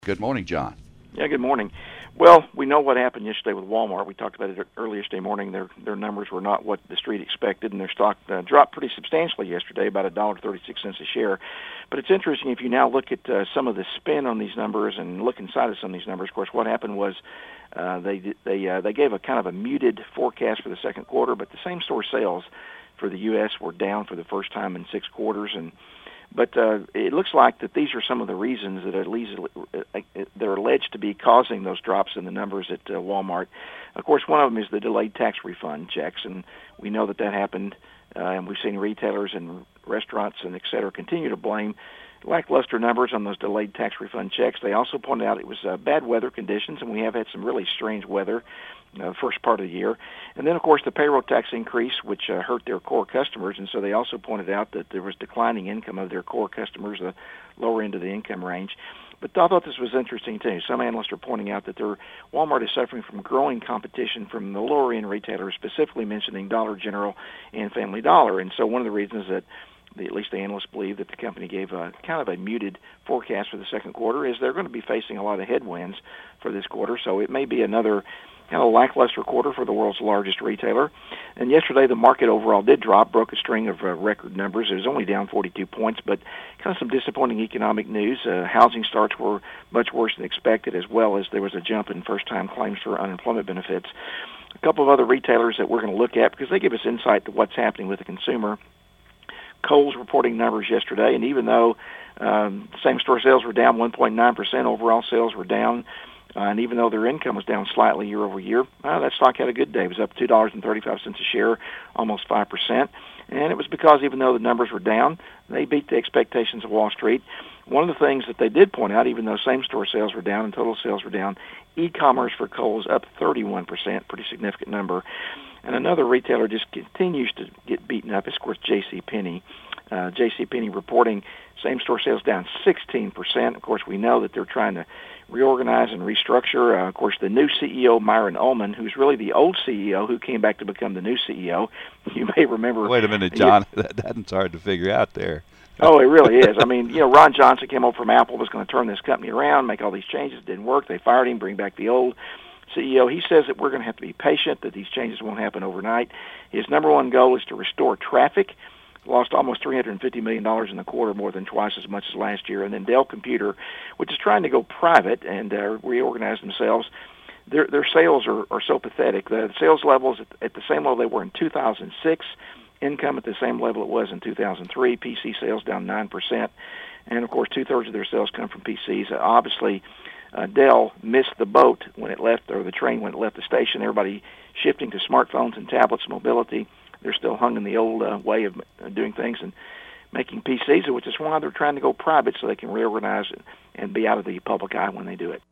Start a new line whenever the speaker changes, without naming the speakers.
Good morning, John.
Yeah, good morning. Well, we know what happened yesterday with Walmart. We talked about it early yesterday morning. Their numbers were not what the street expected, and their stock dropped pretty substantially yesterday, about $1.36 a share. But it's interesting if you now look at some of the spin on these numbers and look inside of some of these numbers. Of course, what happened was they gave a kind of a muted forecast for the second quarter, but the same-store sales for the U.S. were down for the first time in 6 quarters, But it looks like that these are some of the reasons that at least they're alleged to be causing those drops in the numbers at Walmart. Of course, one of them is the delayed tax refund checks, and we know that happened, and we've seen retailers and restaurants and et cetera continue to blame lackluster numbers on those delayed tax refund checks. They also pointed out it was bad weather conditions, and we have had some really strange weather first part of the year. And then, of course, the payroll tax increase, which hurt their core customers, and so they also pointed out that there was declining income of their core customers, the lower end of the income range. But I thought this was interesting, too. Some analysts are pointing out that Walmart is suffering from growing competition from the lower-end retailers, specifically mentioning Dollar General and Family Dollar. And so one of the reasons that at least the analysts believe that the company gave a kind of a muted forecast for the second quarter is they're going to be facing a lot of headwinds for this quarter. So it may be another kind of lackluster quarter for the world's largest retailer. And yesterday the market overall did drop, broke a string of record numbers. It was only down 42 points, but kind of some disappointing economic news. Housing starts were much worse than expected, as well as there was a jump in first-time claims for unemployment benefits. A couple of other retailers that we're going to look at because they give us insight to what's happening with the consumer. Kohl's reporting numbers yesterday, and even though same-store sales were down 1.9%, overall sales were down, and even though their income was down slightly year over year, that stock had a good day. It was up $2.35 a share, almost 5%. And it was because even though the numbers were down, they beat the expectations of Wall Street. One of the things that they did point out, even though same-store sales were down and total sales were down, e-commerce for Kohl's up 31%, pretty significant number. And another retailer just continues to get beaten up is, of course, JCPenney. JCPenney reporting same-store sales down 16%. Of course, we know that they're trying to reorganize and restructure. Of course, the new CEO, Myron Ullman, who's really the old CEO who came back to become the new CEO. You may remember.
Wait a minute, John. That's hard to figure out there.
Oh, it really is. I mean, Ron Johnson came over from Apple, was going to turn this company around, make all these changes. It didn't work. They fired him, bring back the old CEO. He says that we're going to have to be patient, that these changes won't happen overnight. His number one goal is to restore traffic. Lost almost $350 million in the quarter, more than twice as much as last year. And then Dell Computer, which is trying to go private and reorganize themselves, their sales are so pathetic. The sales levels at the same level they were in 2006, income at the same level it was in 2003, PC sales down 9%. And, of course, two-thirds of their sales come from PCs. Obviously, Dell missed the boat when it left, or the train when it left the station. Everybody shifting to smartphones and tablets, mobility. They're still hung in the old way of doing things and making PCs, which is why they're trying to go private so they can reorganize and be out of the public eye when they do it.